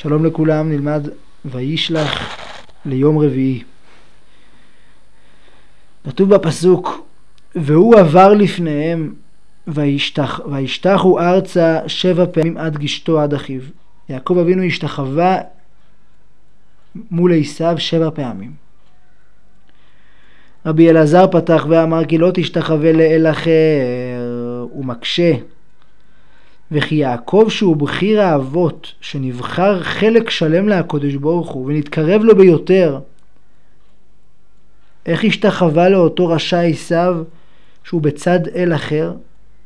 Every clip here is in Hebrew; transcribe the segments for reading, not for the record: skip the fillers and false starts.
שלום לכולם, נלמד וישלח ליום רביעי. כתוב בפסוק, והוא עבר לפניהם וישתחו ארצה 7 פעמים עד גשתו עד אחיו. יעקב אבינו השתחווה מול עשיו 7 פעמים. רבי אלעזר פתח ואמר כי לא תשתחווה לאל אחר, הוא מקשה. וכי יעקב שהוא בחיר האבות, שנבחר חלק שלם לקדוש ברוך הוא ונתקרב לו ביותר, איך השתחווה לאותו רשע עשיו שהוא בצד אל אחר?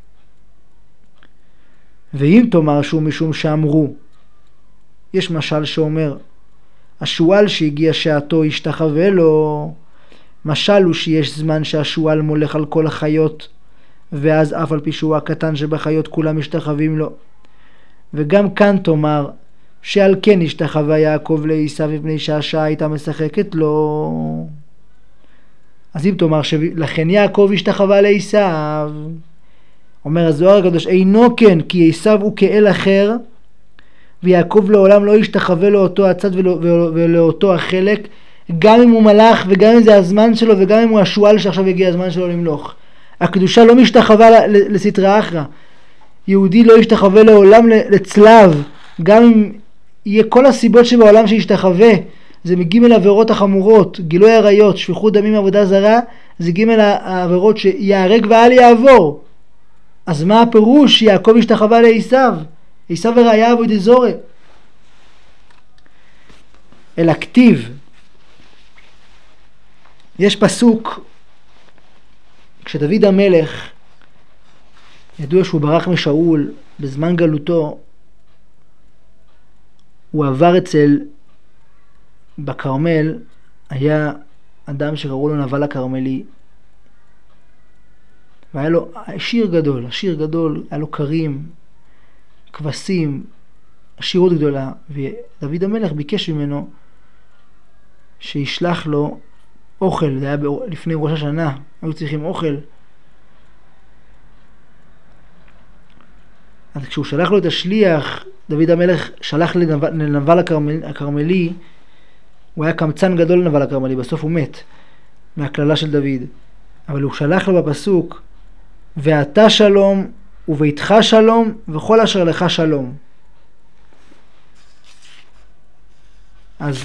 ואם תאמר שהוא משום שאמרו, יש משל שאומר השועל שהגיע שעתו השתחווה לו. משל הוא שיש זמן שהשועל מולך על כל החיות, ואז אף על פי שהוא הקטן שבחיות כולם משתחווים לו. וגם כאן תאמר שעל כן השתחווה יעקב לעשיו מפני שהשעה הייתה משחקת לו. אז אם תאמר שלכן יעקב השתחווה לעשיו, אומר הזוהר הקדוש אינו כן, כי עשיו הוא כאל אחר, ויעקב לעולם לא ישתחווה לאותו הצד ולאותו החלק, גם אם הוא מלאך וגם אם זה הזמן שלו וגם אם הוא השועל שעכשיו הגיע הזמן שלו למלוך. הקדושה לא משתחווה לסטרא אחרא. יהודי לא ישתחווה לעולם לצלב, גם אם יהיה כל הסיבות שבעולם שישתחווה. זה מגימל העבירות החמורות, גילוי עריות, שפיכות דמים, עבודה זרה, זה גימל העבירות שיהרג ואל יעבור. אז מה הפירוש שיעקב השתחווה לעשיו? עשיו ורעיה עבודי זרה. אל הכתיב יש פסוק, כשדוד המלך ידוע שהוא ברח משאול בזמן גלותו, הוא עבר בכרמל, היה אדם שקראו לו נבל הכרמלי, והיה לו עשיר גדול, היה לו כרים, כבשים, עשירות גדולה, ודוד המלך ביקש ממנו שישלח לו אוכל. זה היה לפני ראש השנה, היו צריכים אוכל. אז כשהוא שלח לו את השליח, דוד המלך שלח לנבל הכרמלי, הוא היה קמצן גדול לנבל הכרמלי, בסוף הוא מת מהכללה של דוד. אבל הוא שלח לו בפסוק, ואתה שלום וביתך שלום וכל אשר לך שלום. אז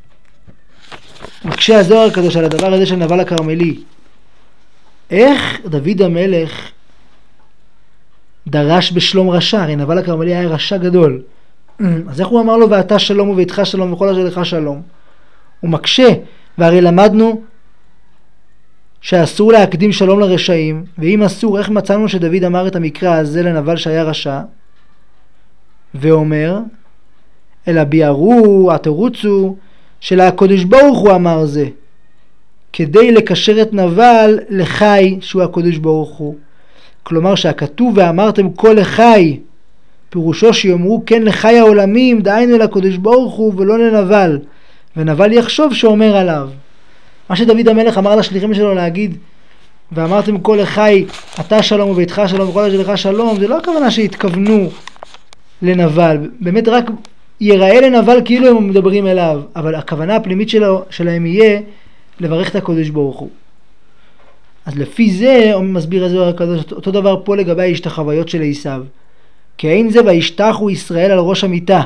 מקשה הזוהר הקדוש על הדבר הזה של נבל הכרמלי. איך דוד המלך דרש בשלום רשע? הרי נבל הכרמלי היה רשע גדול. אז איך הוא אמר לו ואתה שלום וביתך שלום וכל אשר לך שלום? הוא מקשה, והרי למדנו שאסור להקדים שלום לרשעים, ואם אסור, איך מצאנו שדוד אמר את המקרא הזה לנבל שהיה רשע? ואומר, אלא ביארו, התירוצו, שלקדוש ברוך הוא אמר זה, כדי לקשר את נבל לחי שהוא הקדוש ברוך הוא. כלומר שהכתוב ואמרתם כל לחי, פירושו שיאמרו כן לחי העולמים, דהיינו לקדוש ברוך הוא ולא לנבל, ונבל יחשוב שאומר עליו. מה שדוד המלך אמר לשליחים שלו להגיד, ואמרתם כל לחי, אתה שלום וביתך שלום וכל אשר לך שלום, זה לא הכוונה שהתכוונו לנבל, באמת רק ייראה לנבל כאילו הם מדברים אליו, אבל הכוונה הפנימית שלהם יהיה לברך את הקדוש ברוך הוא. אז לפי זה מסביר הזוהר הקדוש, אותו דבר פה לגבי ההשתחוויות של עשיו, כי אין זה וישתחו ישראל על ראש המיטה.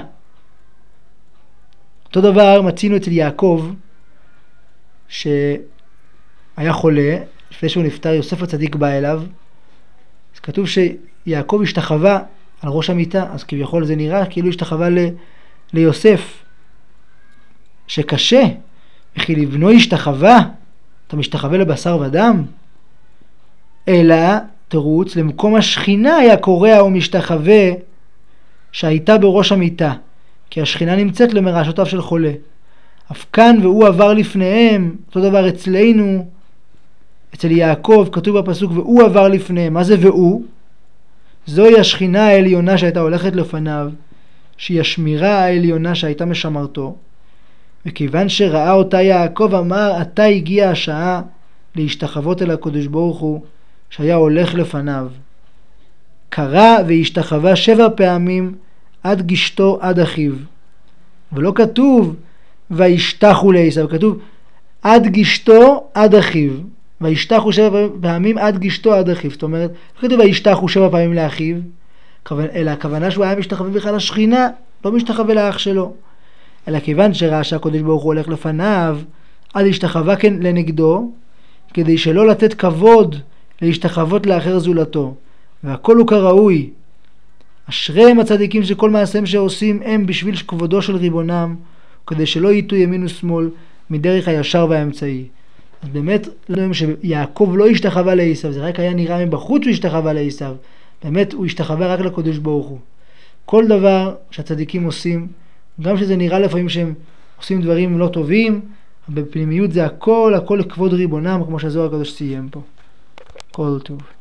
אותו דבר מצינו אצל יעקב, שהיה חולה, לפני שהוא נפטר יוסף הצדיק בא אליו, אז כתוב שיעקב השתחווה על ראש המיטה, אז כביכול זה נראה כאילו השתחווה ליוסף, שקשה, וכי לבנו השתחווה, אתה משתחווה לבשר ודם? אלא תירוץ, למקום השכינה היה קורע או משתחווה שהייתה בראש המיטה, כי השכינה נמצאת למרשותיו של חולה. אף כאן והוא עבר לפניהם, אותו דבר אצלנו, אצל יעקב כתוב בפסוק והוא עבר לפניהם. מה זה והוא? זוהי השכינה העליונה שהייתה הולכת לפניו, שהיא השמירה העליונה שהייתה משמרתו, וכיוון שראה אותה יעקב אמר עתה הגיעה השעה להשתחוות אל הקדוש ברוך הוא שהיה הולך לפניו. קרא והשתחווה 7 פעמים עד גשתו עד אחיו. ולא כתוב וישתחו לעשו, כתוב עד גישתו עד אחיו, וישתחו 7 פעמים עד גישתו עד אחיו. זאת אומרת, לא כתוב וישתחו 7 פעמים לאחיו, אלא הכוונה שהוא היה משתחווה בכלל לשכינה, לא משתחווה לאח שלו. אלא כיוון שראה שהקדוש ברוך הוא הולך לפניו, אז השתחווה כן לנגדו, כדי שלא לתת כבוד להשתחוות לאחר זולתו. והכל הוא כראוי. אשריהם הצדיקים שכל מעשיהם שעושים הם בשביל כבודו של ריבונם, כדי שלא ייטו ימין ושמאל מדרך הישר והאמצעי. אז באמת, שיעקב לא השתחווה לעשו, זה רק היה נראה מבחוץ שהוא השתחווה לעשו. באמת הוא השתחווה רק לקדוש ברוך הוא. כל דבר שהצדיקים עושים, גם שזה נראה לפעמים שהם עושים דברים לא טובים, בפנימיות זה הכל לכבוד ריבונם, כמו שהזוהר הקדוש סיים פה. כל טוב.